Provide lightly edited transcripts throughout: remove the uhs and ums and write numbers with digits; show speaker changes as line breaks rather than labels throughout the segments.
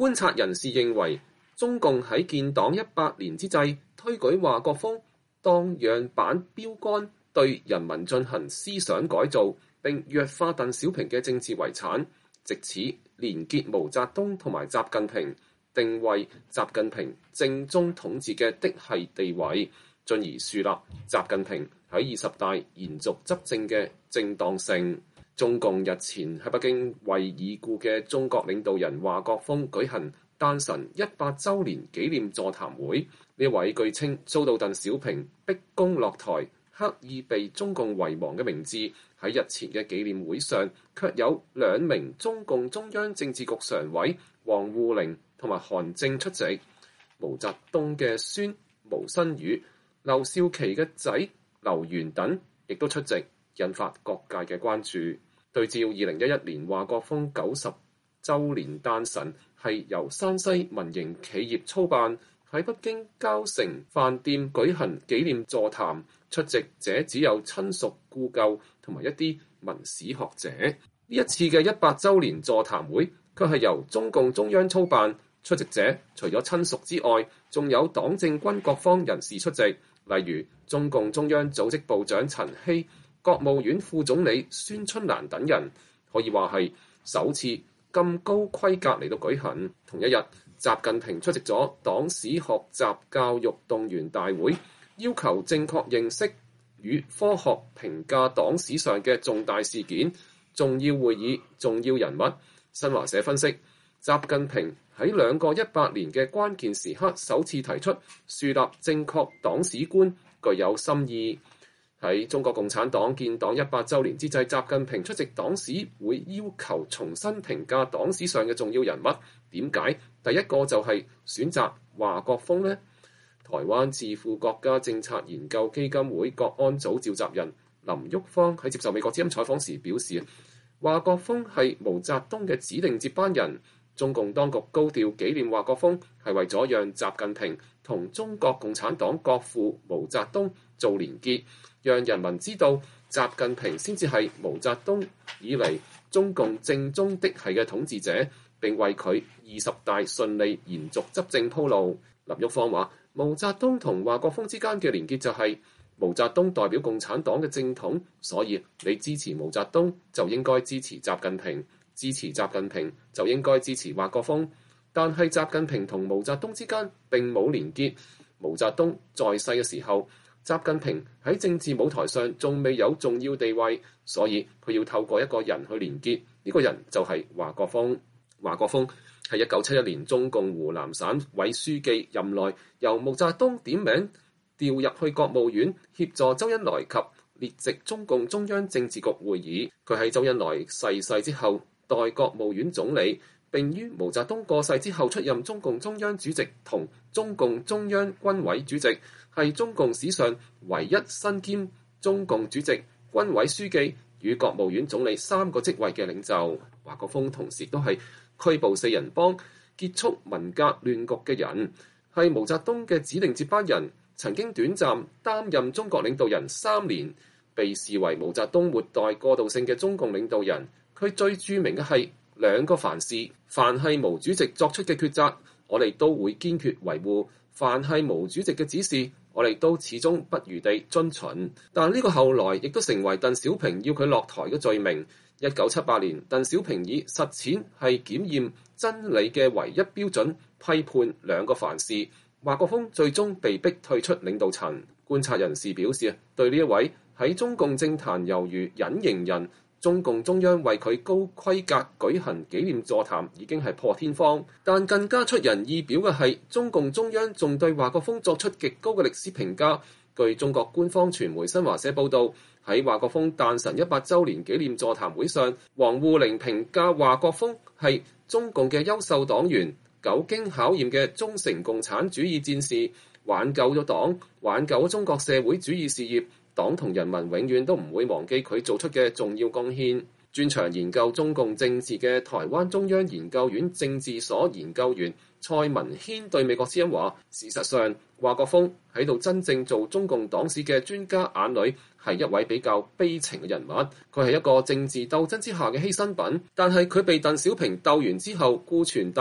觀察人士認為，中共喺建黨100年之際推舉華國鋒當樣板標杆，對人民進行思想改造，並弱化鄧小平嘅政治遺產，藉此連結毛澤東同埋習近平，定位習近平正宗統治嘅嫡系地位，進而樹立習近平喺20大延續執政嘅正當性。中共日前喺北京為已故嘅中國領導人華國鋒舉行誕辰100週年紀念座談會，呢位據稱遭到鄧小平逼宮落台，刻意被中共遺忘嘅名字，喺日前嘅紀念會上，卻有2名中共中央政治局常委王滬寧同埋韓正出席，毛澤東嘅孫毛新宇、劉少奇嘅仔劉源等亦都出席，引發各界嘅關注。對照2011年華國鋒90週年誕辰係由山西民營企業操辦，喺北京交城飯店舉行紀念座談，出席者只有親屬故舊同埋一啲文史學者。呢一次嘅100週年座談會卻係由中共中央操辦，出席者除咗親屬之外，仲有黨政軍各方人士出席，例如中共中央組織部長陳希、國務院副總理孫春蘭等人，可以話係首次咁高規格嚟到舉行。同一日，習近平出席咗黨史學習教育動員大會，要求正確認識與科學評價黨史上嘅重大事件、重要會議、重要人物。新華社分析，習近平喺2個100年嘅關鍵時刻首次提出樹立正確黨史觀，具有深意。喺中國共產黨建黨100週年之際，習近平出席黨史會，要求重新評價黨史上嘅重要人物。點解第一個就係選擇華國鋒呢？台灣智庫國家政策研究基金會國安組召集人林旭芳喺接受美國之音採訪時表示，華國鋒係毛澤東嘅指定接班人。中共當局高調紀念華國鋒，係為咗讓習近平同中國共產黨國父毛澤東做連結，讓人民知道習近平先至係毛澤東以嚟中共正宗嫡系嘅統治者，並為佢20大順利延續執政鋪路。林旭芳話：毛澤東同華國鋒之間嘅連結就係毛澤東代表共產黨嘅正統，所以你支持毛澤東就應該支持習近平，支持習近平就應該支持華國鋒。但係習近平同毛澤東之間並冇連結。毛澤東在世嘅時候，習近平喺政治舞台上仲未有重要地位，所以佢要透過一個人去連結，呢個人就係華國鋒。華國鋒係1971年中共湖南省委書記任內，由毛澤東點名調入去國務院協助周恩來及列席中共中央政治局會議。佢喺周恩來逝世之後代國務院總理，並於毛澤東過世之後出任中共中央主席同中共中央軍委主席，係中共史上唯一身兼中共主席、軍委書記與國務院總理3個職位嘅領袖。華國鋒同時都係拘捕4人幫、結束文革亂局嘅人，係毛澤東嘅指定接班人，曾經短暫擔任中國領導人3年，被視為毛澤東末代過渡性嘅中共領導人。佢最著名嘅係2個凡是，凡係毛主席作出嘅抉擇，我哋都會堅決維護；凡係毛主席嘅指示，我哋都始終不渝地遵循。但呢個後來亦都成為鄧小平要佢落台嘅罪名。1978年，鄧小平以實踐係檢驗真理嘅唯一標準，批判2個凡是。華國鋒最終被逼退出領導層。觀察人士表示，對呢一位喺中共政壇猶如隱形人，中共中央為佢高規格舉行紀念座談已經係破天荒，但更加出人意表嘅係中共中央仲對華國鋒作出極高嘅歷史評價。據中國官方傳媒新華社報導，喺華國鋒誕辰100週年紀念座談會上，王滬寧評價華國鋒係中共嘅優秀黨員、久經考驗嘅忠誠共產主義戰士，挽救咗黨，挽救咗中國社會主義事業。黨同人民永遠都唔會忘記佢做出嘅重要貢獻。專長研究中共政治嘅台灣中央研究院政治所研究員蔡文軒對美國之音話：事實上，華國鋒喺度真正做中共黨史嘅專家眼裏係一位比較悲情嘅人物。佢係一個政治鬥爭之下嘅犧牲品，但係佢被鄧小平鬥完之後顧全大局，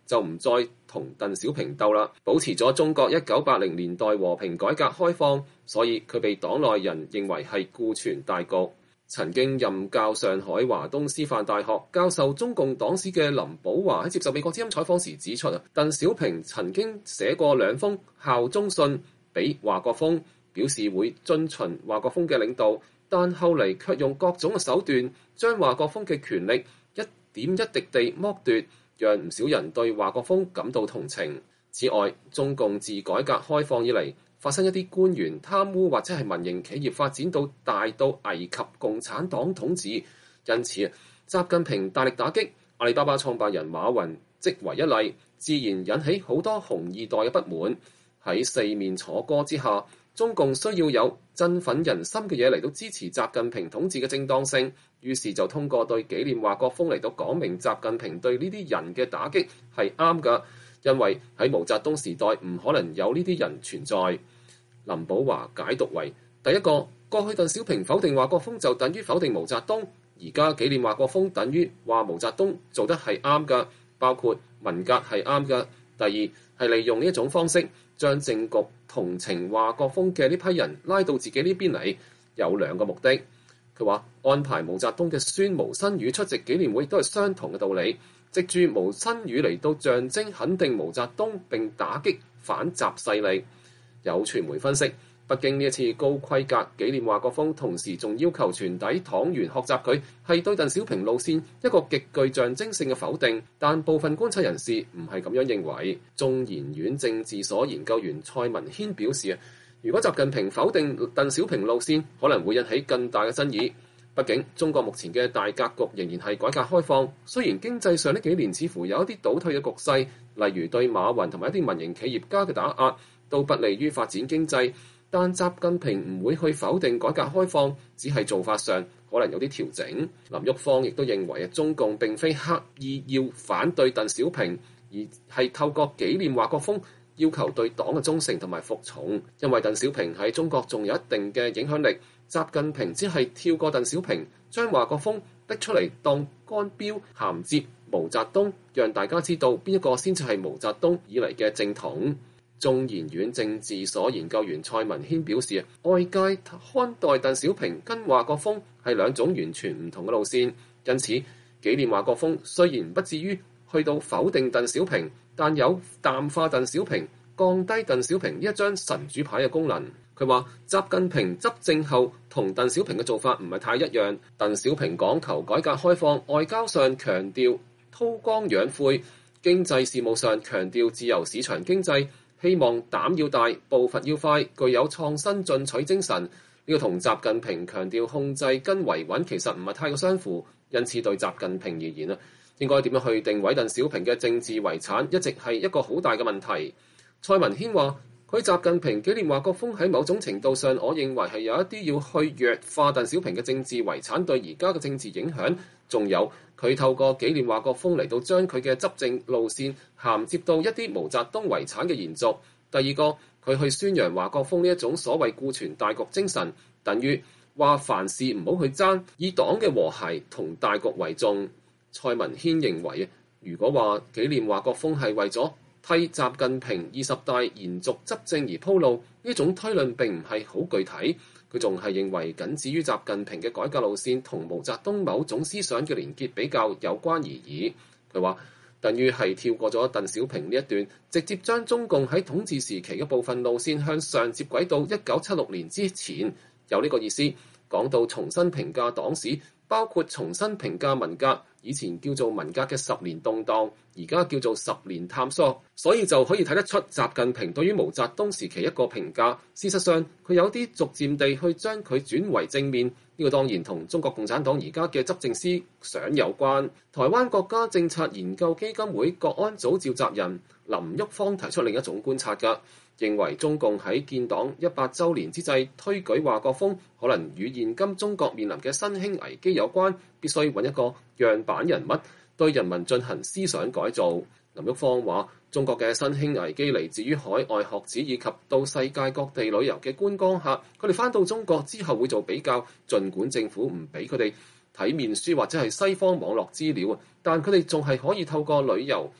就唔再同鄧小平鬥啦，保持咗中國1980年代和平改革開放，所以佢被黨內人認為係顧全大局。曾經任教上海華東師範大學教授中共黨史嘅林保華喺接受美國之音採訪時指出，鄧小平曾經寫過2封效忠信俾華國鋒，表示會遵循華國鋒嘅領導，但後嚟卻用各種嘅手段將華國鋒嘅權力一點一滴地剝奪，讓唔少人對華國鋒感到同情。此外，中共自改革開放以嚟，發生一啲官員貪污或者係民營企業發展到大到危及共產黨統治，因此習近平大力打擊，阿里巴巴創辦人馬雲即為一例，自然引起好多紅二代嘅不滿。喺四面楚歌之下，中共需要有振奮人心嘅嘢嚟到支持習近平統治嘅正當性，於是就通過對紀念華國鋒嚟到講明習近平對呢啲人嘅打擊係啱㗎，因為喺毛澤東時代唔可能有呢啲人存在。林保華解讀為：第一個，過去鄧小平否定華國鋒就等於否定毛澤東，而家紀念華國鋒等於話毛澤東做得係啱㗎，包括文革係啱㗎。第二係利用呢一種方式將政局同情華國鋒嘅呢批人拉到自己呢邊嚟，有2個目的。佢話安排毛澤東嘅孫毛新宇出席紀念會都係相同嘅道理，藉住毛新宇嚟到象徵肯定毛澤東並打擊反習勢力。有傳媒分析，北京呢一次高規格紀念華國鋒，同時仲要求全體黨員學習佢，係對鄧小平路線一個極具象徵性嘅否定。但部分觀察人士唔係咁樣認為。中研院政治所研究員蔡文軒表示，如果習近平否定鄧小平路線，可能會引起更大嘅爭議。畢竟中國目前嘅大格局仍然係改革開放，雖然經濟上呢幾年似乎有一啲倒退嘅局勢，例如對馬雲同埋一啲民營企業家嘅打壓，都不利於發展經濟，但習近平唔會去否定改革開放，只係做法上可能有啲調整。林旭芳亦都認為中共並非刻意要反對鄧小平，而係透過紀念華國鋒，要求對黨嘅忠誠同埋服從。因為鄧小平喺中國仲有一定嘅影響力，習近平只係跳過鄧小平，將華國鋒逼出嚟當乾標銜接毛澤東，讓大家知道邊一個先至係毛澤東以嚟嘅正統。中研院政治所研究員蔡文軒表示，外界看待鄧小平跟華國鋒係2種完全唔同嘅路線，因此紀念華國鋒雖然不至於去到否定鄧小平，但有淡化鄧小平、降低鄧小平呢一張神主牌嘅功能。佢話習近平執政後同鄧小平嘅做法唔係太一樣，鄧小平講求改革開放，外交上強調韜光養晦，經濟事務上強調自由市場經濟，希望膽要大，步伐要快，具有創新進取精神。呢個同習近平強調控制跟維穩其實唔係太過相符，因此對習近平而言應該點樣去定位鄧小平嘅政治遺產，一直係一個好大嘅問題。蔡文軒話：佢習近平紀念華國鋒喺某種程度上，我認為係有一啲要去弱化鄧小平嘅政治遺產對而家嘅政治影響，仲有佢透過紀念華國鋒嚟到將佢嘅執政路線銜接到一啲毛澤東遺產嘅延續。第二個，佢去宣揚華國鋒呢一種所謂顧全大局精神，等於話凡事唔好去爭，以黨嘅和諧同大局為重。蔡文軒認為，如果話紀念華國鋒係為咗替習近平20大延續執政而鋪路，呢種推論並唔係好具體。佢仲係認為僅止於習近平嘅改革路線同毛澤東某種思想嘅連結比較有關而已。佢話等於係跳過咗鄧小平呢一段，直接將中共喺統治時期嘅部分路線向上接軌到1976年之前，有呢個意思。講到重新評價黨史，包括重新評價文革，以前叫做文革嘅10年動盪，而家叫做10年探索，所以就可以睇得出習近平對於毛澤東時期一個評價。事實上，佢有啲逐漸地去將佢轉為正面，呢個當然同中國共產黨而家嘅執政思想有關。台灣國家政策研究基金會國安組召集人林旭芳提出另一種觀察㗎，認為中共喺建黨100週年之際推舉華國鋒，可能與現今中國面臨嘅新興危機有關，必須揾一個樣板人物對人民進行思想改造。林旭芳話：中國嘅新興危機嚟自於海外學子以及到世界各地旅遊嘅觀光客，佢哋返到中國之後會做比較，儘管政府唔俾佢哋睇面書或者係西方網絡資料，但佢哋仲係可以透過旅遊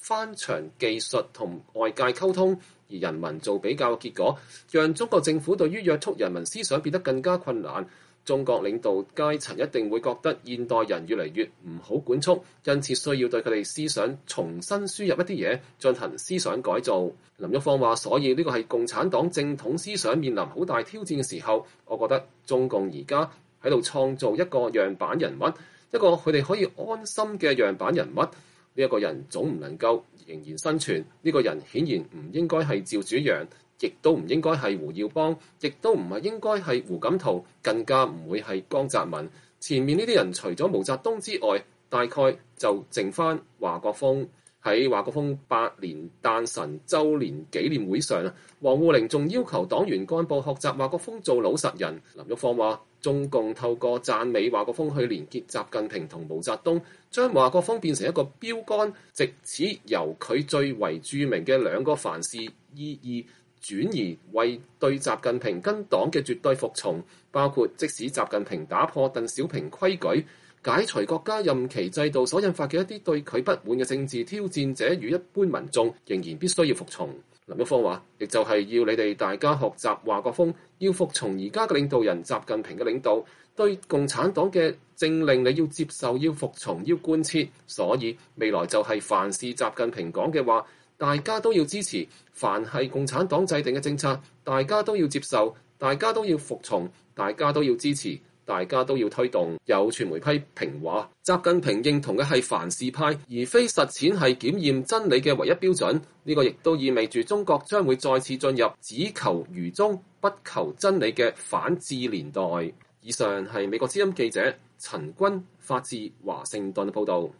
翻牆技術同外界溝通，而人民做比較嘅結果，讓中國政府對於約束人民思想變得更加困難。中國領導階層一定會覺得現代人越嚟越唔好管束，因此需要對佢哋思想重新輸入一啲嘢，進行思想改造。林旭芳話：所以呢個係共產黨正統思想面臨好大挑戰嘅時候，我覺得中共而家喺度創造一個樣板人物，一個佢哋可以安心嘅樣板人物。呢一個人總唔能夠仍然生存，呢個人顯然唔應該係趙紫陽，亦都唔應該係胡耀邦，亦都唔係應該係胡錦濤，更加唔會係江澤民。前面呢啲人除咗毛澤東之外，大概就剩翻華國鋒。喺華國鋒8年誕辰週年紀念會上，王滬寧仲要求黨員幹部學習華國鋒做老實人。林旭芳話：中共透過讚美華國鋒去連結習近平同毛澤東，將華國鋒變成一個標杆，藉此由佢最為著名嘅2個凡是意義轉移為對習近平跟黨嘅絕對服從，包括即使習近平打破鄧小平規矩，解除國家任期制度所引發嘅一啲對佢不滿嘅政治挑戰者與一般民眾，仍然必須要服從。林旭芳話：亦就係要你哋大家學習華國鋒，要服從而家嘅領導人習近平嘅領導，對共產黨嘅政令你要接受、要服從、要貫徹。所以未來就係凡是習近平講嘅話，大家都要支持；凡係共產黨制定嘅政策，大家都要接受，大家都要服從，大家都要支持，大家都要推動。有傳媒批評話，習近平認同嘅係凡是派，而非實踐係檢驗真理嘅唯一標準。呢個亦都意味住中國將會再次進入只求愚忠、不求真理嘅反智年代。以上係美國之音記者陳君發自華盛頓報導。